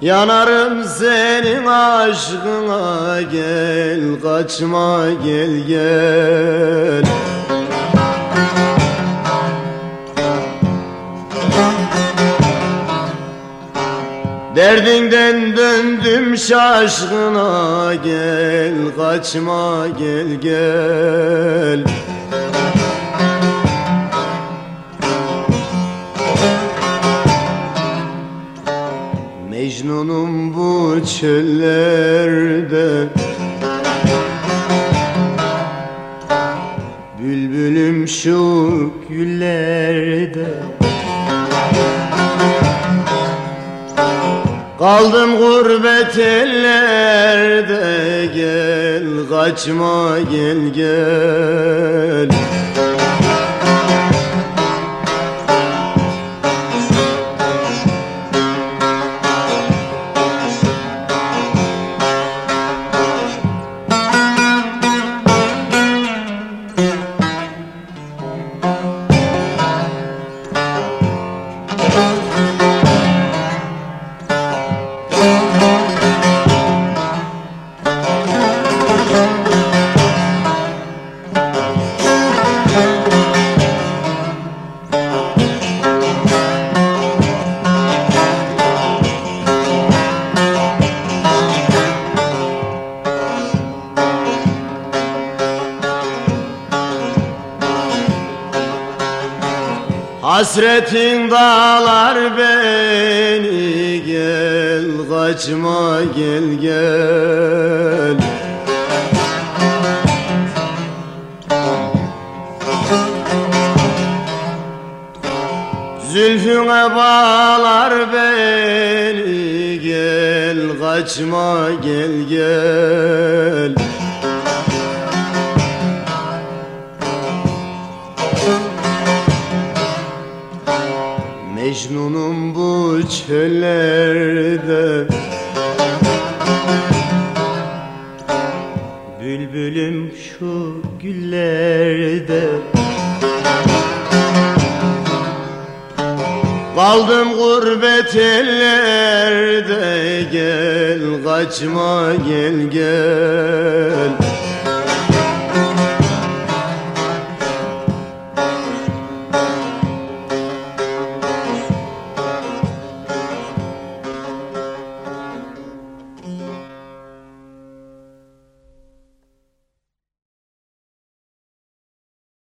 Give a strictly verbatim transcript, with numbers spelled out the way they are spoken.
Yanarım senin aşkına, gel kaçma gel gel. Derdinden döndüm şaşkına, gel kaçma gel gel. Mecnunum bu çöllerde, bülbülüm şu güllerde. Kaldım gurbet ellerde, gel kaçma gel gel. Hasretin dağlar beni, gel kaçma gel gel. Zülfüne bağlar beni, gel kaçma gel gel. Mecnunum bu çöllerde, bülbülüm şu güllerde. Kaldım gurbet ellerde, gel kaçma gel gel.